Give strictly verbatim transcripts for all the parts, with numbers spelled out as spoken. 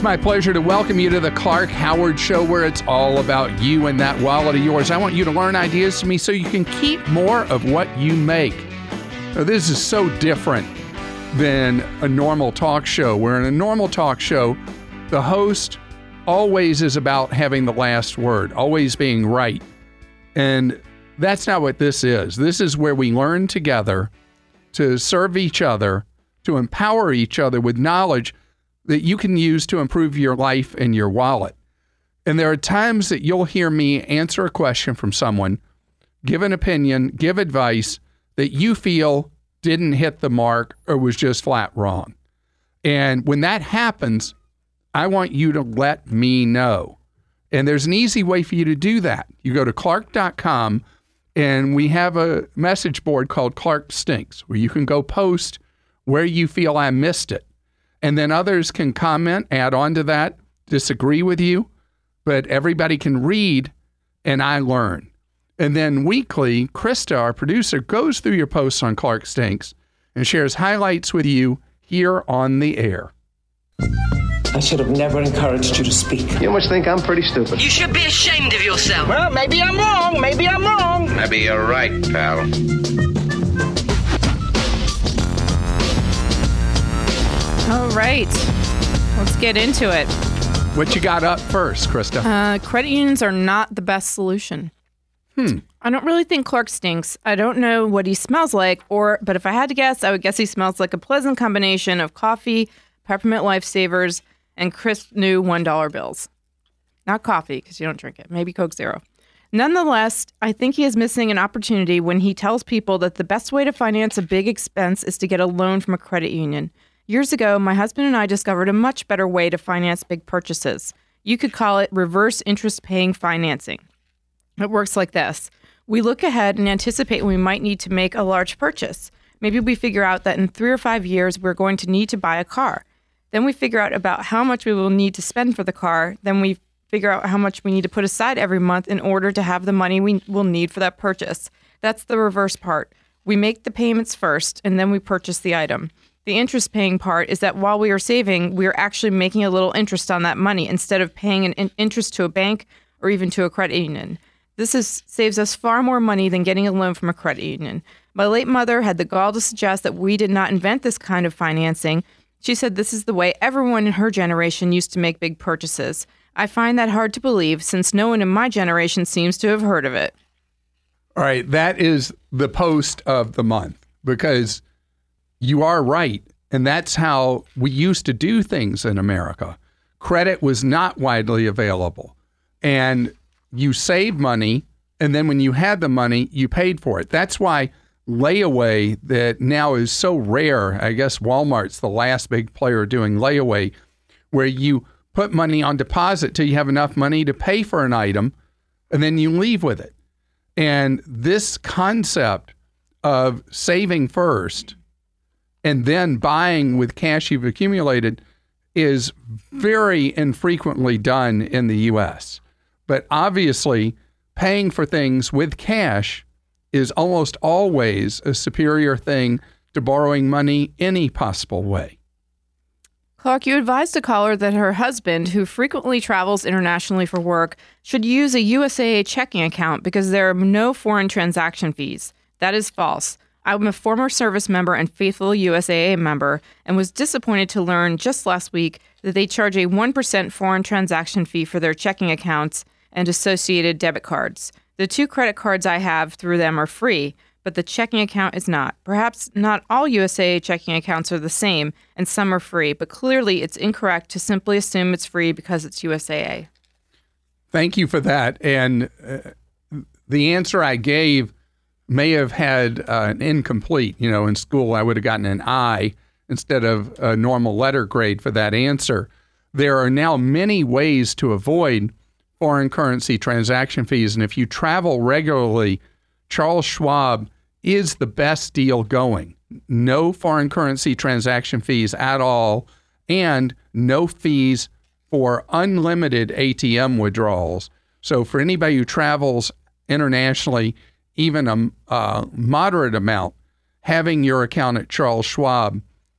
my pleasure to welcome you to the Clark Howard Show, where it's all about you and that wallet of yours. I want you to learn ideas from me so you can keep more of what you make. Now, this is so different than a normal talk show, where in a normal talk show, the host always is about having the last word, always being right. And that's not what this is. This is where we learn together to serve each other, to empower each other with knowledge that you can use to improve your life and your wallet. And there are times that you'll hear me answer a question from someone, give an opinion, give advice that you feel didn't hit the mark or was just flat wrong. And when that happens, I want you to let me know. And there's an easy way for you to do that. You go to clark dot com, and we have a message board called Clark Stinks, where you can go post where you feel I missed it. And then others can comment, add on to that, disagree with you, but everybody can read and I learn. And then weekly, Krista, our producer, goes through your posts on Clark Stinks and shares highlights with you here on the air. I should have never encouraged you to speak. You must think I'm pretty stupid. You should be ashamed of yourself. Well, maybe I'm wrong. Maybe I'm wrong. Maybe you're right, pal. All right, let's get into it. What you got up first, Krista? Uh, credit unions are not the best solution. Hmm. I don't really think Clark stinks. I don't know what he smells like, or but if I had to guess, I would guess he smells like a pleasant combination of coffee, peppermint lifesavers, and crisp new one dollar bills. Not coffee, because you don't drink it. Maybe Coke Zero. Nonetheless, I think he is missing an opportunity when he tells people that the best way to finance a big expense is to get a loan from a credit union. Years ago, my husband and I discovered a much better way to finance big purchases. You could call it reverse interest paying financing. It works like this. We look ahead and anticipate we might need to make a large purchase. Maybe we figure out that in three or five years, we're going to need to buy a car. Then we figure out about how much we will need to spend for the car. Then we figure out how much we need to put aside every month in order to have the money we will need for that purchase. That's the reverse part. We make the payments first, and then we purchase the item. The interest paying part is that while we are saving, we are actually making a little interest on that money instead of paying an in- interest to a bank or even to a credit union. This is, saves us far more money than getting a loan from a credit union. My late mother had the gall to suggest that we did not invent this kind of financing. She said this is the way everyone in her generation used to make big purchases. I find that hard to believe since no one in my generation seems to have heard of it. All right, that is the post of the month, because you are right. And that's how we used to do things in America. Credit was not widely available. And you saved money, and then when you had the money, you paid for it. That's why layaway, that now is so rare, I guess Walmart's the last big player doing layaway, where you put money on deposit till you have enough money to pay for an item, and then you leave with it. And this concept of saving first and then buying with cash you've accumulated is very infrequently done in the U S. But obviously, paying for things with cash is almost always a superior thing to borrowing money any possible way. Clark, you advised a caller that her husband, who frequently travels internationally for work, should use a U S A A checking account because there are no foreign transaction fees. That is false. I'm a former service member and faithful U S A A member and was disappointed to learn just last week that they charge a one percent foreign transaction fee for their checking accounts and associated debit cards. The two credit cards I have through them are free, but the checking account is not. Perhaps not all U S A A checking accounts are the same, and some are free, but clearly it's incorrect to simply assume it's free because it's U S A A. Thank you for that. And uh, the answer I gave may have had uh, an incomplete. You know, in school, I would have gotten an I instead of a normal letter grade for that answer. There are now many ways to avoid foreign currency transaction fees. And if you travel regularly, Charles Schwab is the best deal going. No foreign currency transaction fees at all, and no fees for unlimited A T M withdrawals. So for anybody who travels internationally, even a, a moderate amount, having your account at Charles Schwab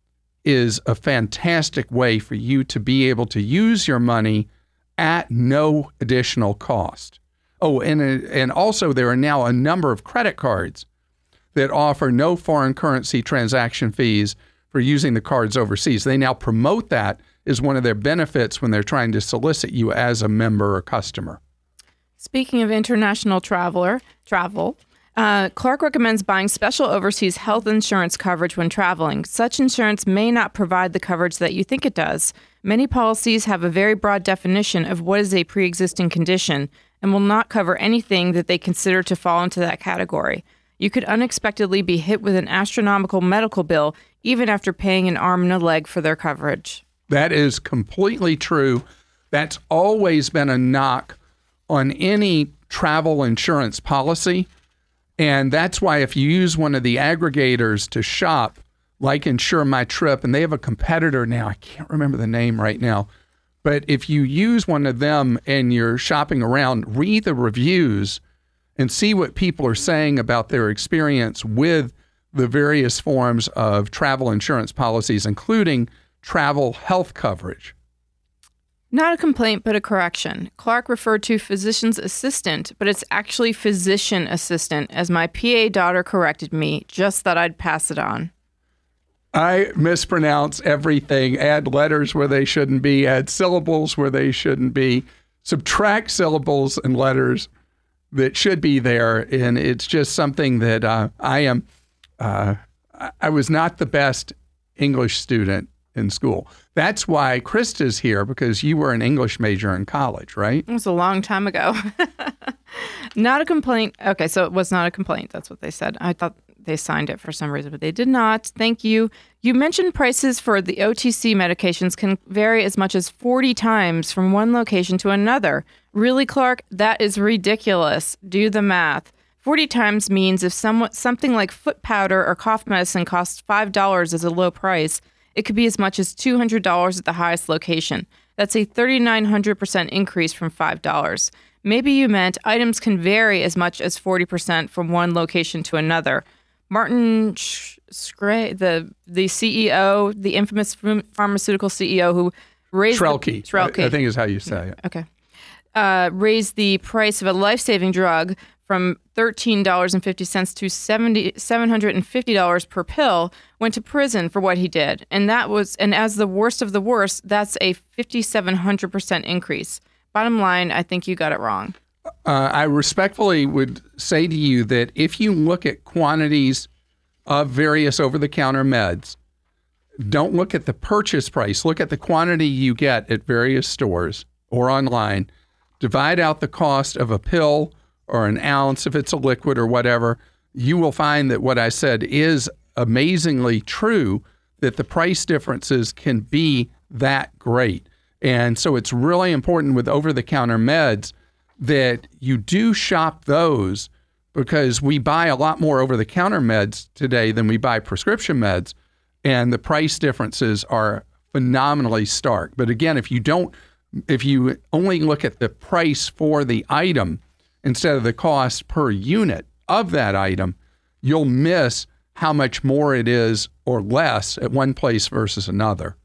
is a fantastic way for you to be able to use your money at no additional cost. Oh, and and also there are now a number of credit cards that offer no foreign currency transaction fees for using the cards overseas. They now promote that as one of their benefits when they're trying to solicit you as a member or customer. Speaking of international traveler travel, uh, Clark recommends buying special overseas health insurance coverage when traveling. Such insurance may not provide the coverage that you think it does. Many policies have a very broad definition of what is a pre-existing condition and will not cover anything that they consider to fall into that category. You could unexpectedly be hit with an astronomical medical bill even after paying an arm and a leg for their coverage. That is completely true. That's always been a knock on any travel insurance policy. And that's why if you use one of the aggregators to shop, like Insure My Trip, and they have a competitor now, I can't remember the name right now, but if you use one of them and you're shopping around, read the reviews and see what people are saying about their experience with the various forms of travel insurance policies, including travel health coverage. Not a complaint, but a correction. Clark referred to physician's assistant, but it's actually physician assistant, as my P A daughter corrected me. Just thought I'd pass it on. I mispronounce everything, add letters where they shouldn't be, add syllables where they shouldn't be, subtract syllables and letters that should be there. And it's just something that uh, I am, uh, I was not the best English student in school. That's why Krista's here, because you were an English major in college, right? It was a long time ago. Not a complaint. Okay, so it was not a complaint. That's what they said. I thought they signed it for some reason, but they did not. Thank you. You mentioned prices for the O T C medications can vary as much as forty times from one location to another. Really, Clark? That is ridiculous. Do the math. forty times means if some, something like foot powder or cough medicine costs five dollars as a low price, it could be as much as two hundred dollars at the highest location. That's a three thousand nine hundred percent increase from five dollars. Maybe you meant items can vary as much as forty percent from one location to another. Martin Shkreli, the the C E O, the infamous pharmaceutical C E O who raised Shkreli, Shkreli, I think is how you say it. Okay, uh, raised the price of a life-saving drug from thirteen dollars and fifty cents to seven hundred fifty dollars per pill, went to prison for what he did. And that was, and as the worst of the worst, that's a five thousand seven hundred percent increase. Bottom line, I think you got it wrong. Uh, I respectfully would say to you that if you look at quantities of various over-the-counter meds, don't look at the purchase price. Look at the quantity you get at various stores or online. Divide out the cost of a pill or an ounce, if it's a liquid or whatever. You will find that what I said is amazingly true, that the price differences can be that great. And so it's really important with over-the-counter meds that you do shop those, because we buy a lot more over-the-counter meds today than we buy prescription meds, and the price differences are phenomenally stark. But again, if you don't, if you only look at the price for the item instead of the cost per unit of that item, you'll miss how much more it is or less at one place versus another.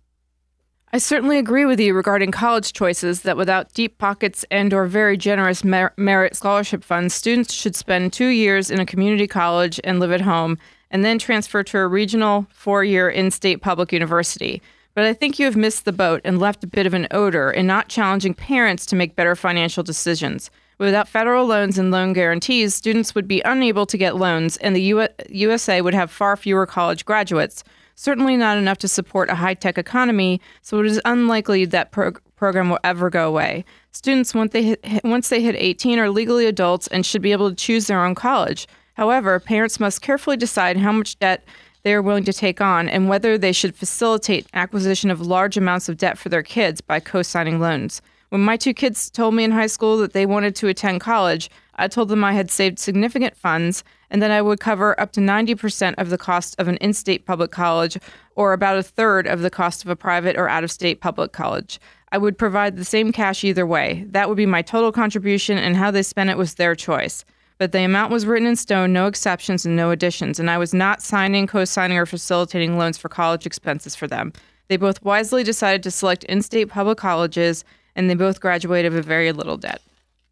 I certainly agree with you regarding college choices that without deep pockets and or very generous mer- merit scholarship funds, students should spend two years in a community college and live at home, and then transfer to a regional four-year in-state public university. But I think you have missed the boat and left a bit of an odor in not challenging parents to make better financial decisions. Without federal loans and loan guarantees, students would be unable to get loans, and the U- USA would have far fewer college graduates. Certainly not enough to support a high-tech economy, so it is unlikely that pro- program will ever go away. Students, once they hit, once they hit eighteen, are legally adults and should be able to choose their own college. However, parents must carefully decide how much debt they are willing to take on and whether they should facilitate acquisition of large amounts of debt for their kids by co-signing loans. When my two kids told me in high school that they wanted to attend college, I told them I had saved significant funds and that I would cover up to ninety percent of the cost of an in-state public college, or about a third of the cost of a private or out-of-state public college. I would provide the same cash either way. That would be my total contribution, and how they spent it was their choice. but the amount was written in stone, no exceptions and no additions, and I was not signing, co-signing, or facilitating loans for college expenses for them. They both wisely decided to select in-state public colleges, and they both graduated with very little debt.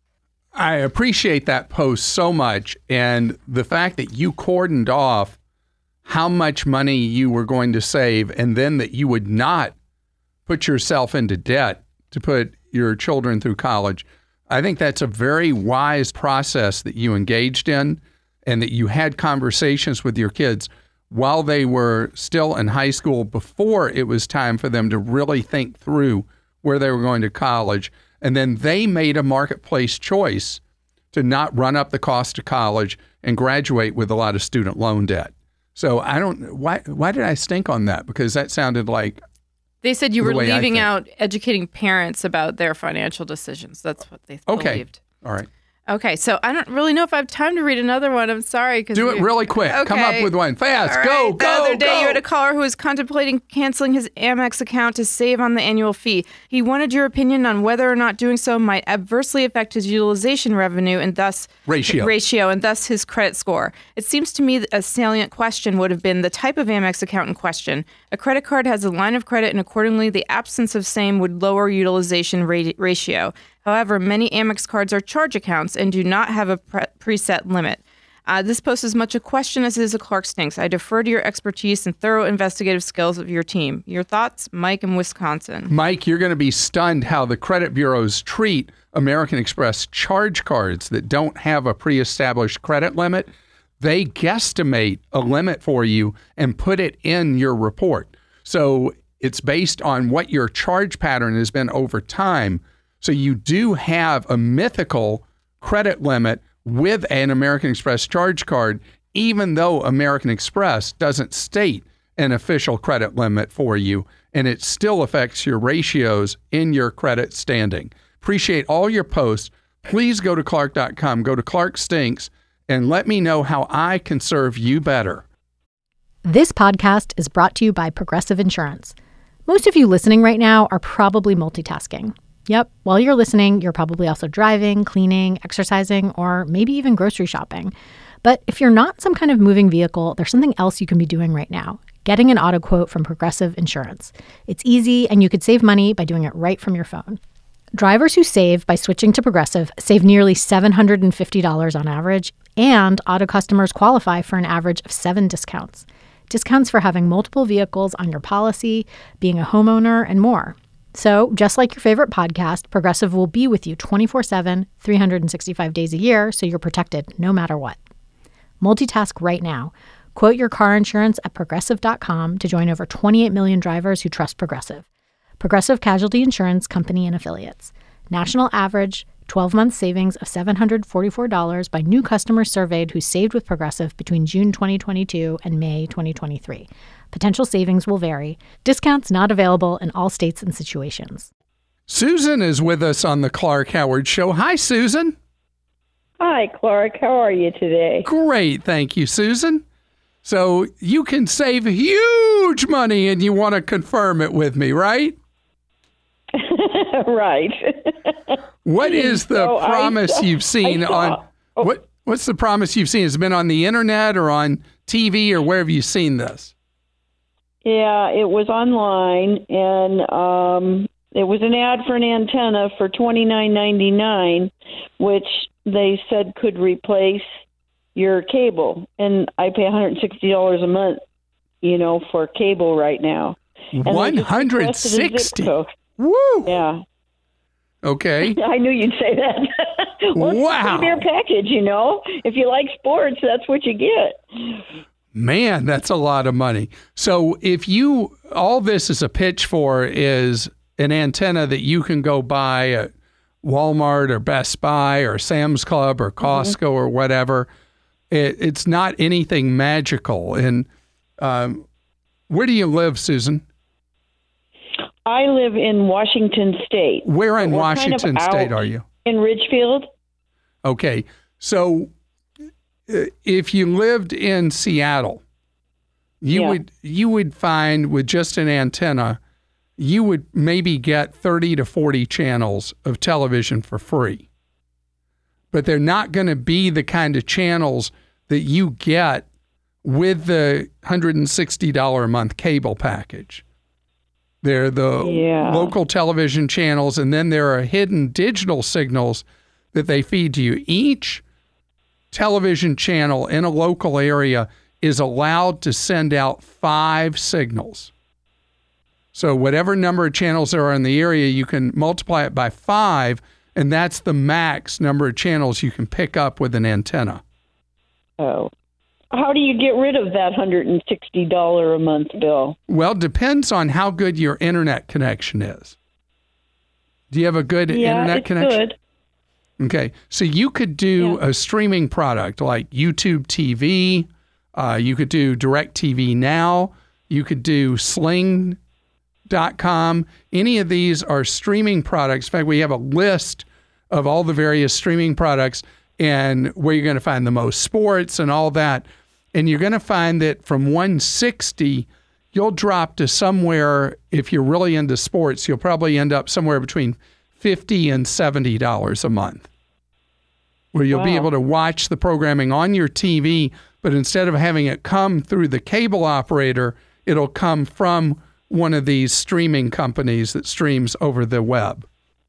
I appreciate that post so much, and the fact that you cordoned off how much money you were going to save, and then that you would not put yourself into debt to put your children through college. I think that's a very wise process that you engaged in, and that you had conversations with your kids while they were still in high school, before it was time for them to really think through where they were going to college. And then they made a marketplace choice to not run up the cost of college and graduate with a lot of student loan debt. So I don't, why why did I stink on that? Because that sounded like They said you were the way I leaving think. out educating parents about their financial decisions. That's what they Okay. believed. All right. Okay, so I don't really know if I have time to read another one. I'm sorry. Cause Do it you- really quick. Come up Okay. with one. Fast. All Go, right. go, The other day, go. you had a caller who was contemplating canceling his Amex account to save on the annual fee. He wanted your opinion on whether or not doing so might adversely affect his utilization revenue and thus Ratio. ratio and thus his credit score. It seems to me that a salient question would have been the type of Amex account in question. A credit card has a line of credit, and accordingly, the absence of same would lower utilization rati- ratio. However, many Amex cards are charge accounts and do not have a pre- preset limit. Uh, this posts as much a question as it is a Clark Stinks. I defer to your expertise and thorough investigative skills of your team. Your thoughts, Mike in Wisconsin. Mike, you're going to be stunned how the credit bureaus treat American Express charge cards that don't have a pre-established credit limit. They guesstimate a limit for you and put it in your report. So it's based on what your charge pattern has been over time. So you do have a mythical credit limit with an American Express charge card, even though American Express doesn't state an official credit limit for you, and it still affects your ratios in your credit standing. Appreciate all your posts. Please go to Clark dot com, go to Clark Stinks, and let me know how I can serve you better. This podcast is brought to you by Progressive Insurance. Most of you listening right now are probably multitasking. Yep, while you're listening, you're probably also driving, cleaning, exercising, or maybe even grocery shopping. But if you're not some kind of moving vehicle, there's something else you can be doing right now. Getting an auto quote from Progressive Insurance. It's easy, and you could save money by doing it right from your phone. Drivers who save by switching to Progressive save nearly seven hundred fifty dollars on average, and auto customers qualify for an average of seven discounts. Discounts for having multiple vehicles on your policy, being a homeowner, and more. So, just like your favorite podcast, Progressive will be with you twenty-four seven, three hundred sixty-five days a year, so you're protected no matter what. Multitask right now. Quote your car insurance at Progressive dot com to join over twenty-eight million drivers who trust Progressive. Progressive Casualty Insurance Company and Affiliates. National average twelve-month savings of seven hundred forty-four dollars by new customers surveyed who saved with Progressive between June twenty twenty-two and May twenty twenty-three. Potential savings will vary. Discounts not available in all states and situations. Susan is with us on the Clark Howard Show. Hi, Susan. Hi, Clark. How are you today? Great. Thank you, Susan. So you can save huge money and you want to confirm it with me, right? Right. What is the So I promise saw- you've seen I saw- on what what's the promise you've seen? Has it been on the internet or on T V, or where have you seen this? Yeah, it was online, and um, it was an ad for an antenna for twenty-nine ninety-nine, which they said could replace your cable. And I pay one hundred sixty dollars a month, you know, for cable right now. And they one just hundred requested a zip sixty. code. Woo. Yeah. Okay. I knew you'd say that. Well, it's Wow. a their package, you know. If you like sports, that's what you get. Man, that's a lot of money. So if you, all this is a pitch for is an antenna that you can go buy at Walmart or Best Buy or Sam's Club or Costco mm-hmm. or whatever. It, it's not anything magical. And um, where do you live, Susan? I live in Washington State. Where in We're Washington kind of State out are you? In Ridgefield. Okay. So uh, if you lived in Seattle, you Yeah. would you would find with just an antenna, you would maybe get thirty to forty channels of television for free. but they're not going to be the kind of channels that you get with the one hundred sixty dollars a month cable package. They're the Yeah. local television channels, and then there are hidden digital signals that they feed to you. Each television channel in a local area is allowed to send out five signals. So whatever number of channels there are in the area, you can multiply it by five, and that's the max number of channels you can pick up with an antenna. Oh. How do you get rid of that one hundred sixty dollars a month bill? Well, depends on how good your internet connection is. Do you have a good Yeah, internet it's connection? good. Okay, so you could do Yeah. a streaming product like YouTube T V. Uh, you could do DirecTV Now. You could do Sling dot com. Any of these are streaming products. In fact, we have a list of all the various streaming products and where you're going to find the most sports and all that. And you're going to find that from one hundred sixty dollars, you'll drop to somewhere, if you're really into sports, you'll probably end up somewhere between fifty dollars and seventy dollars a month, where you'll be Wow. able to watch the programming on your T V, but instead of having it come through the cable operator, it'll come from one of these streaming companies that streams over the web.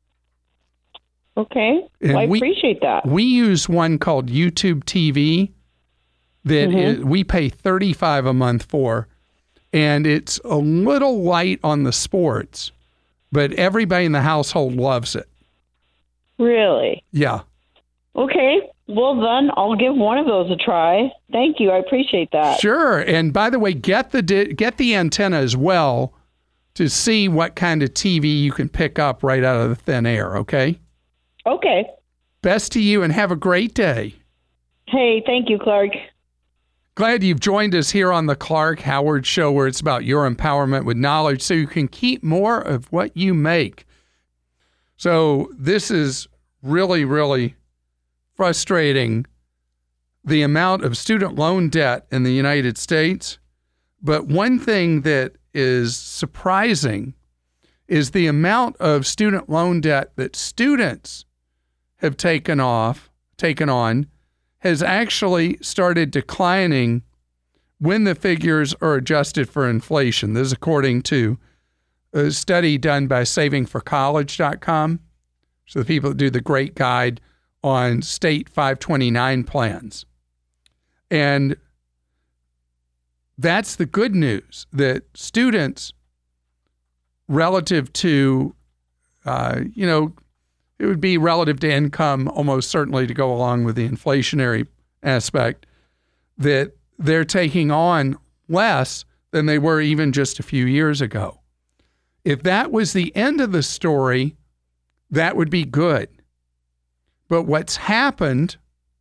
Okay. And Well, I we- appreciate that. We use one called YouTube T V that is, we pay thirty-five dollars a month for, and it's a little light on the sports, but everybody in the household loves it. Really? Yeah. Okay. Well, then I'll give one of those a try. Thank you. I appreciate that. Sure. And by the way, get the di- get the antenna as well to see what kind of T V you can pick up right out of the thin air, okay? Okay. Best to you and have a great day. Hey, thank you, Clark. Glad you've joined us here on the Clark Howard Show, where it's about your empowerment with knowledge so you can keep more of what you make. So this is really, really frustrating, the amount of student loan debt in the United States. But one thing that is surprising is the amount of student loan debt that students have taken off, taken on, has actually started declining when the figures are adjusted for inflation. This is according to a study done by saving for college dot com. So the people that do the great guide on state five twenty-nine plans. And that's the good news, that students, relative to, uh, you know, it would be relative to income almost certainly to go along with the inflationary aspect, that they're taking on less than they were even just a few years ago. If that was the end of the story, that would be good. But what's happened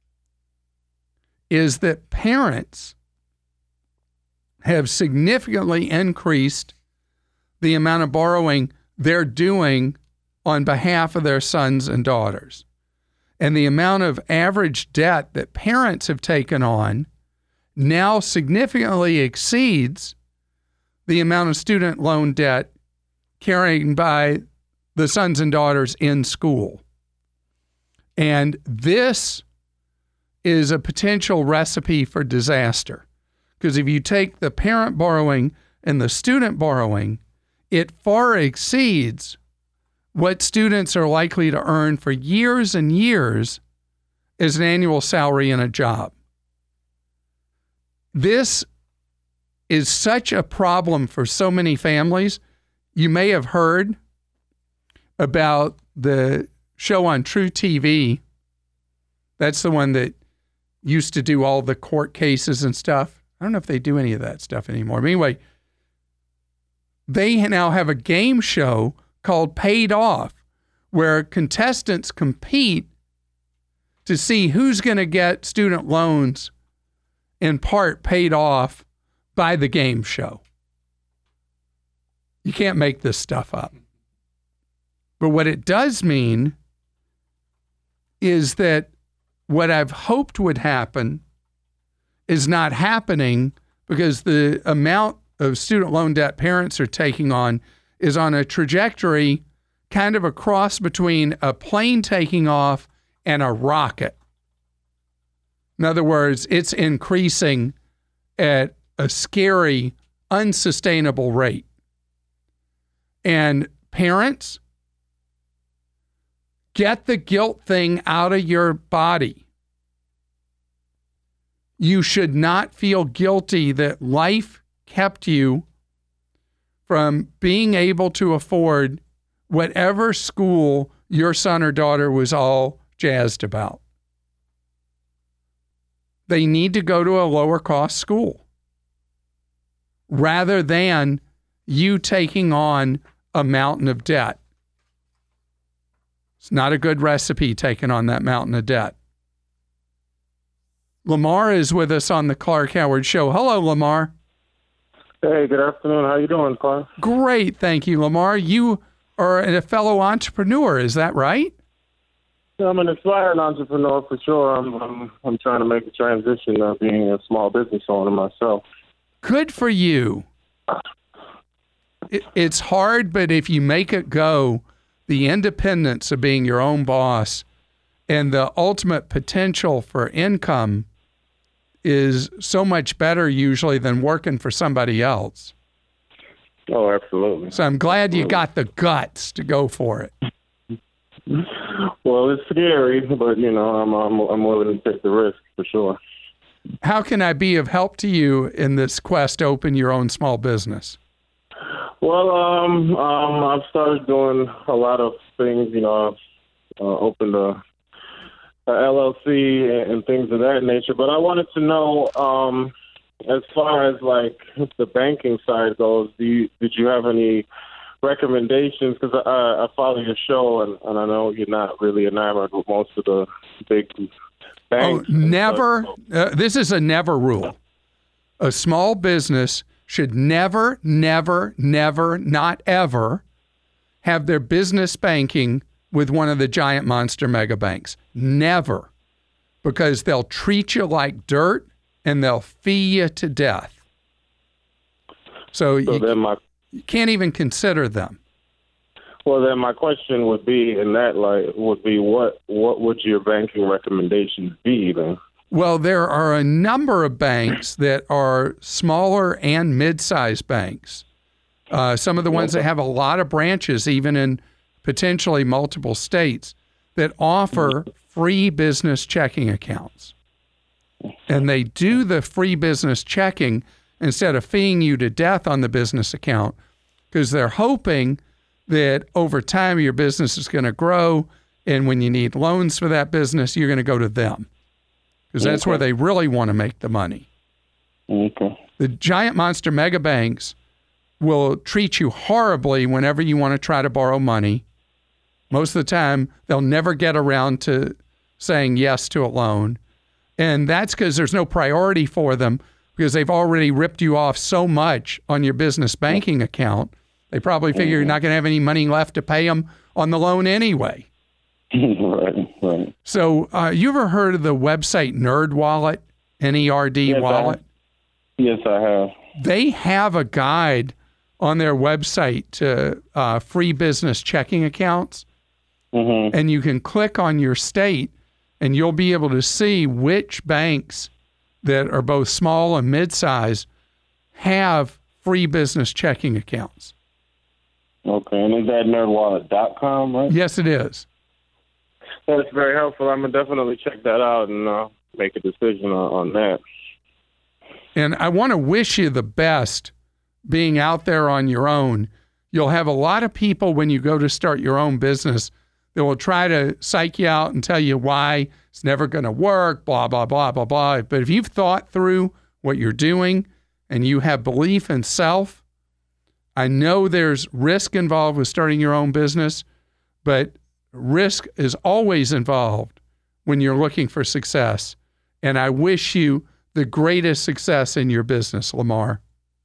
is that parents have significantly increased the amount of borrowing they're doing on behalf of their sons and daughters. And the amount of average debt that parents have taken on now significantly exceeds the amount of student loan debt carried by the sons and daughters in school. And this is a potential recipe for disaster. Because if you take the parent borrowing and the student borrowing, it far exceeds what students are likely to earn for years and years as an annual salary in a job. This is such a problem for so many families. You may have heard about the show on True T V. That's the one that used to do all the court cases and stuff. I don't know if they do any of that stuff anymore. But anyway, they now have a game show called Paid Off, where contestants compete to see who's going to get student loans in part paid off by the game show. You can't make this stuff up. But what it does mean is that what I've hoped would happen is not happening, because the amount of student loan debt parents are taking on is on a trajectory kind of a cross between a plane taking off and a rocket. In other words, it's increasing at a scary, unsustainable rate. And parents, get the guilt thing out of your body. You should not feel guilty that life kept you from being able to afford whatever school your son or daughter was all jazzed about. They need to go to a lower cost school rather than you taking on a mountain of debt. It's not a good recipe, taking on that mountain of debt. Lamar is with us on the Clark Howard Show. Hello, Lamar. Hey, good afternoon. How you doing, Clark? Great, thank you, Lamar. You are a fellow entrepreneur, is that right? I'm an aspiring entrepreneur for sure. I'm I'm, I'm trying to make a transition of being a small business owner myself. Good for you. It, it's hard, but if you make it go, the independence of being your own boss and the ultimate potential for income is so much better usually than working for somebody else. Oh, absolutely. So I'm glad absolutely. you got the guts to go for it. Well, it's scary, but you know, I'm I'm I'm willing to take the risk for sure. How can I be of help to you in this quest to open your own small business? Well, um, um, I've started doing a lot of things. You know, I've uh, opened a, a L L C and, and things of that nature. But I wanted to know, um, as far as like the banking side goes, do you, did you have any recommendations? Because I, I follow your show, and, and I know you're not really enamored with most of the big banks. Oh, never. Uh, this is a never rule. A small business should never, never, never, not ever have their business banking with one of the giant monster mega banks. Never. Because they'll treat you like dirt and they'll fee you to death. So, So you, then my you can't even consider them. well, then my question would be, in that light, would be what what would your banking recommendations be then? Well, there are a number of banks that are smaller and mid-sized banks. Uh, some of the ones that have a lot of branches, even in potentially multiple states, that offer free business checking accounts. And they do the free business checking instead of feeing you to death on the business account, because they're hoping that over time your business is going to grow, and when you need loans for that business, you're going to go to them. Because that's Okay. where they really want to make the money. Okay. The giant monster mega banks will treat you horribly whenever you want to try to borrow money. Most of the time, they'll never get around to saying yes to a loan. And that's because there's no priority for them, because they've already ripped you off so much on your business banking account. They probably figure you're not going to have any money left to pay them on the loan anyway. Right, right. So uh, you ever heard of the website NerdWallet, N E R D Yes, I Wallet? have. Yes, I have. They have a guide on their website to uh, free business checking accounts. Mm-hmm. And you can click on your state and you'll be able to see which banks that are both small and mid-size have free business checking accounts. Okay, and is that nerd wallet dot com, right? Yes, it is. That's very helpful. I'm going to definitely check that out and uh, make a decision on, on that. And I want to wish you the best being out there on your own. You'll have a lot of people when you go to start your own business that will try to psych you out and tell you why it's never going to work, blah, blah, blah, blah, blah. But if you've thought through what you're doing and you have belief in self, I know there's risk involved with starting your own business, but risk is always involved when you're looking for success. And I wish you the greatest success in your business, Lamar.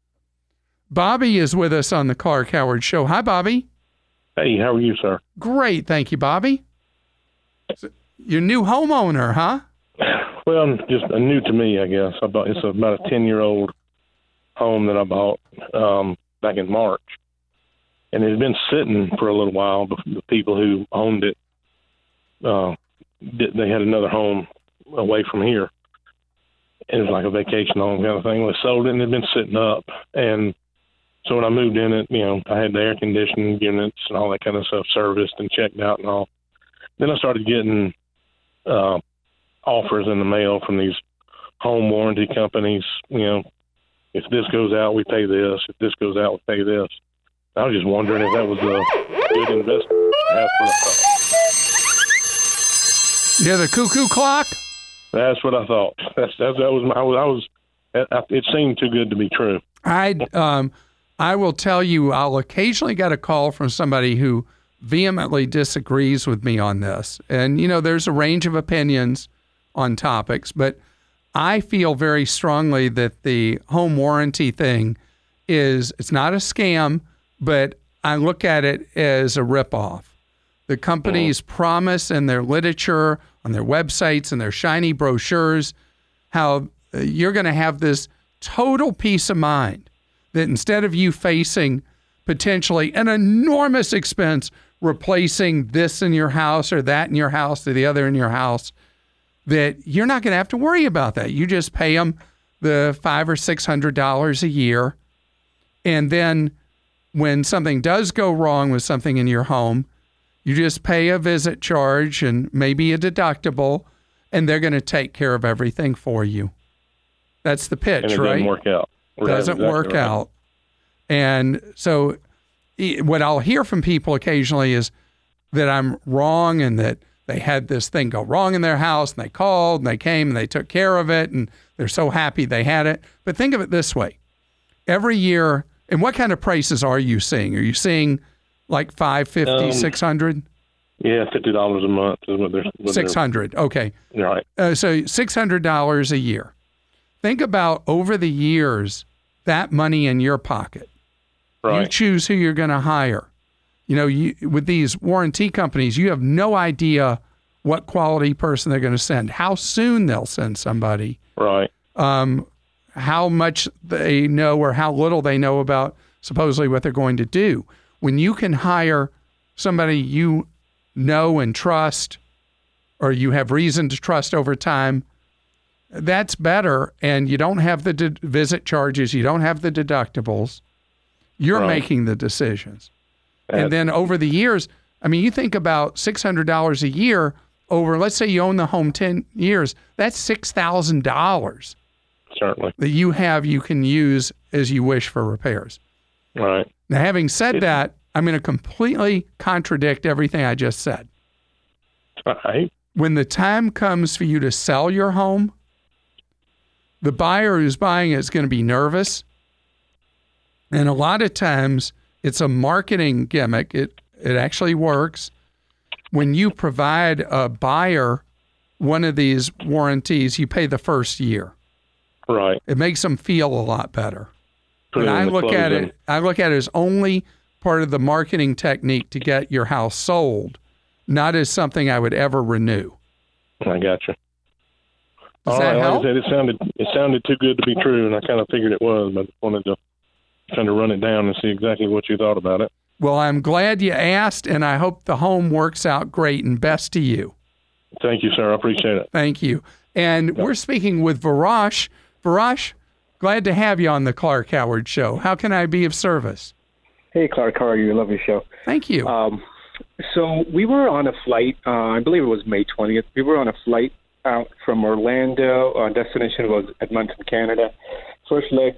Bobby is with us on the Clark Howard Show. Hi, Bobby. Hey, how are you, sir? Great. Thank you, Bobby. So you're a new homeowner, huh? Well, just uh, new to me, I guess. I bought, it's about a ten-year-old home that I bought um, back in March. And it had been sitting for a little while. But the people who owned it, uh, did, they had another home away from here. it was like a vacation home kind of thing. We sold it, and it had been sitting up. And so when I moved in it, you know, I had the air conditioning units and all that kind of stuff serviced and checked out and all. Then I started getting uh, offers in the mail from these home warranty companies. You know, if this goes out, we pay this. If this goes out, we pay this. I was just wondering if that was a good investment. That's what I thought. Yeah, the cuckoo clock? That's what I thought. That's, that, that was my, I was, I was, it seemed too good to be true. I um, I will tell you, I'll occasionally get a call from somebody who vehemently disagrees with me on this. And, you know, there's a range of opinions on topics, but I feel very strongly that the home warranty thing is, it's not a scam, but I look at it as a ripoff. The companies mm. promise in their literature, on their websites and their shiny brochures, how you're going to have this total peace of mind that instead of you facing potentially an enormous expense replacing this in your house or that in your house or the other in your house, that you're not going to have to worry about that. You just pay them the five or six hundred dollars a year, and then when something does go wrong with something in your home, you just pay a visit charge and maybe a deductible, and they're going to take care of everything for you. That's the pitch, and it right? Doesn't work out. Right, doesn't exactly work right. out. And so what I'll hear from people occasionally is that I'm wrong and that they had this thing go wrong in their house and they called and they came and they took care of it and they're so happy they had it. But think of it this way. Every year, and what kind of prices are you seeing? Are you seeing like five hundred fifty dollars, um, six hundred dollars? Yeah, fifty dollars a month is what they're... What six hundred dollars, okay. Right. Uh, so six hundred dollars a year. Think about over the years, that money in your pocket. Right. You choose who you're going to hire. You know, you, with these warranty companies, you have no idea what quality person they're going to send, how soon they'll send somebody. Right. Um, how much they know or how little they know about supposedly what they're going to do. When you can hire somebody you know and trust, or you have reason to trust over time, that's better. And you don't have the de- visit charges. You don't have the deductibles. You're right. making the decisions. And then over the years, I mean, you think about six hundred dollars a year over, let's say you own the home ten years, that's six thousand dollars. Certainly. That you have, you can use as you wish for repairs. Right. Now, having said it, that, I'm going to completely contradict everything I just said. Right. When the time comes for you to sell your home, the buyer who's buying it is going to be nervous. And a lot of times it's a marketing gimmick. It it actually works. When you provide a buyer one of these warranties, you pay the first year. Right. It makes them feel a lot better. Put but I look at in. it I look at it as only part of the marketing technique to get your house sold, not as something I would ever renew. I got you. Does All that right, help? like I said, it sounded it sounded too good to be true, and I kind of figured it was, but I wanted to kind of run it down and see exactly what you thought about it. Well, I'm glad you asked, and I hope the home works out great, and best to you. Thank you, sir. I appreciate it. Thank you. And yeah. We're speaking with Varash. Varash, glad to have you on the Clark Howard Show. How can I be of service? Hey, Clark. How are you? Love your show. Thank you. Um, so we were on a flight, uh, I believe it was May twentieth. We were on a flight out from Orlando. Our destination was Edmonton, Canada. First leg,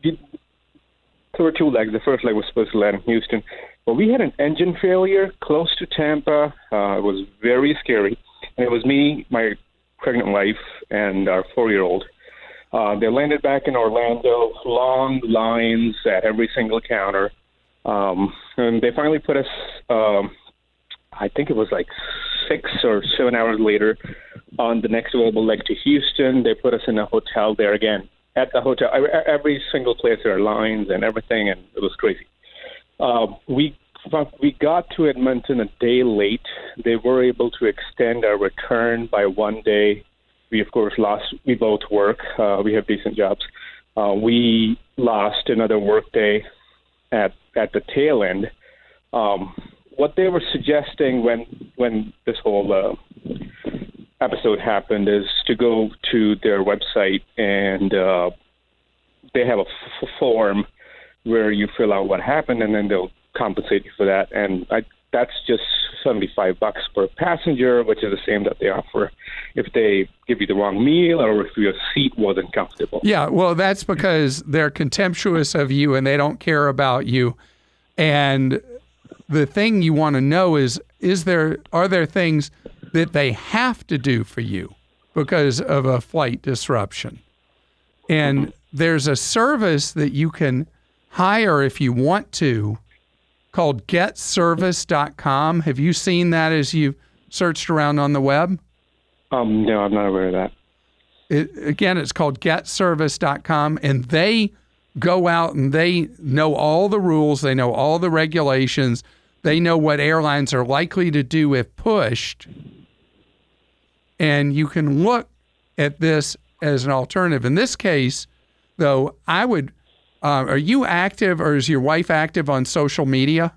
there were two legs. The first leg was supposed to land in Houston. But we had an engine failure close to Tampa. Uh, it was very scary. And it was me, my pregnant wife, and our four-year-old. Uh, they landed back in Orlando, long lines at every single counter. Um, and they finally put us, um, I think it was like six or seven hours later, on the next available leg to Houston. They put us in a hotel there again. At the hotel, every single place there are lines and everything, and it was crazy. Uh, we we got to Edmonton a day late. They were able to extend our return by one day. We, of course, lost. We both work. Uh, we have decent jobs. Uh, we lost another work day at at the tail end. Um, what they were suggesting when when this whole uh, episode happened is to go to their website, and uh, they have a f- form where you fill out what happened, and then they'll compensate you for that. And I, that's just seventy-five bucks per passenger, which is the same that they offer if they give you the wrong meal or if your seat wasn't comfortable. Yeah, well, that's because they're contemptuous of you and they don't care about you. And the thing you want to know is, is there are there things that they have to do for you because of a flight disruption? And mm-hmm. there's a service that you can hire if you want to called get service dot com. Have you seen that as you've searched around on the web? Um, no, I'm not aware of that. It, again, it's called get service dot com, and they go out and they know all the rules. They know all the regulations. They know what airlines are likely to do if pushed. And you can look at this as an alternative. In this case, though, I would, uh, are you active or is your wife active on social media?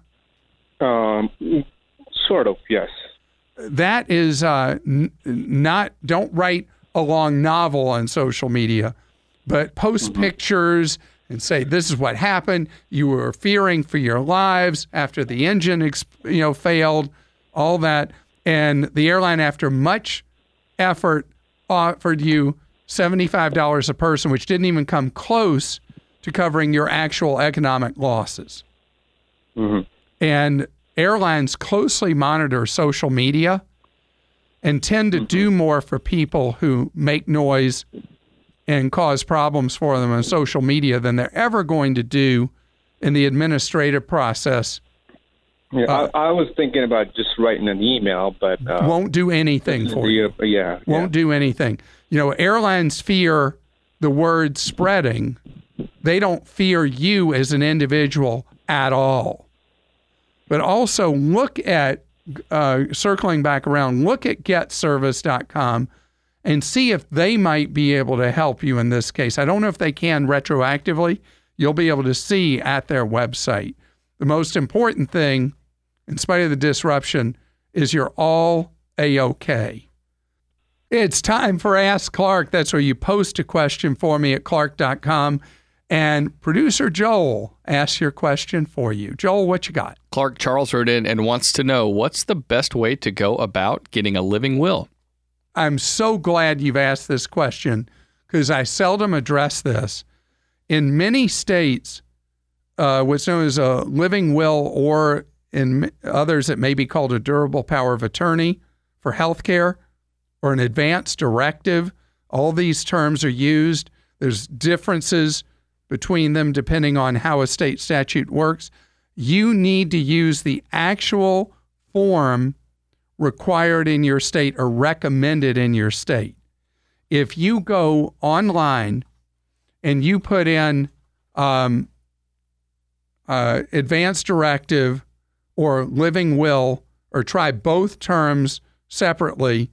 Um, sort of, yes. That is uh, n- not, don't write a long novel on social media, but post mm-hmm. pictures and say, this is what happened. You were fearing for your lives after the engine, exp- you know, failed, all that. And the airline, after much effort, offered you seventy-five dollars a person, which didn't even come close to covering your actual economic losses. Mm-hmm. And airlines closely monitor social media and tend to mm-hmm. do more for people who make noise and cause problems for them on social media than they're ever going to do in the administrative process. Yeah, uh, I, I was thinking about just writing an email, but uh, won't do anything for you. Yeah, won't yeah. do anything. You know, airlines fear the word spreading. They don't fear you as an individual at all. But also look at, uh, circling back around, look at get service dot com and see if they might be able to help you in this case. I don't know if they can retroactively. You'll be able to see at their website. The most important thing, in spite of the disruption, is you're all A-OK. It's time for Ask Clark. That's where you post a question for me at clark dot com. And producer Joel asks your question for you. Joel, what you got? Clark, Charles wrote in and wants to know, what's the best way to go about getting a living will? I'm so glad you've asked this question because I seldom address this. In many states, uh, what's known as a living will, or in others it may be called a durable power of attorney for health care, or an advance directive, all these terms are used. There's differences between them depending on how a state statute works. You need to use the actual form required in your state or recommended in your state. If you go online and you put in um, uh, advance directive or living will, or try both terms separately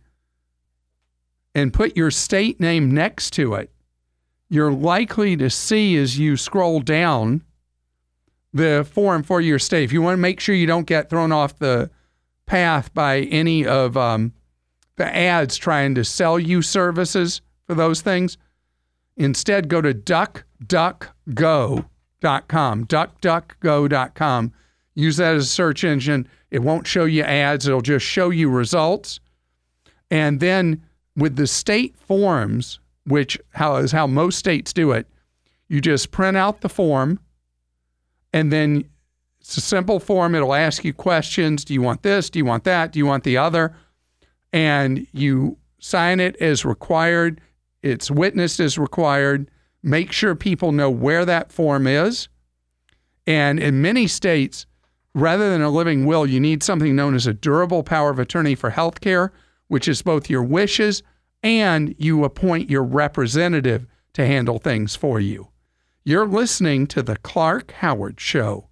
and put your state name next to it, you're likely to see as you scroll down the form for your state. If you want to make sure you don't get thrown off the path by any of um, the ads trying to sell you services for those things, instead go to duck duck go dot com, duck duck go dot com. Use that as a search engine. It won't show you ads. It'll just show you results. And then with the state forms, which how is how most states do it, you just print out the form, and then it's a simple form. It'll ask you questions. Do you want this? Do you want that? Do you want the other? And you sign it as required. It's witnessed as required. Make sure people know where that form is. And in many states, rather than a living will, you need something known as a durable power of attorney for health care, which is both your wishes and you appoint your representative to handle things for you. You're listening to The Clark Howard Show.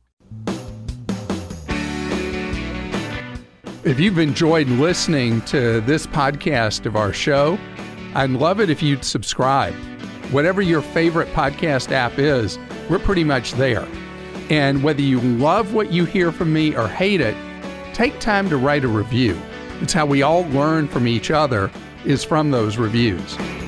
If you've enjoyed listening to this podcast of our show, I'd love it if you'd subscribe. Whatever your favorite podcast app is, we're pretty much there. And whether you love what you hear from me or hate it, take time to write a review. It's how we all learn from each other is from those reviews.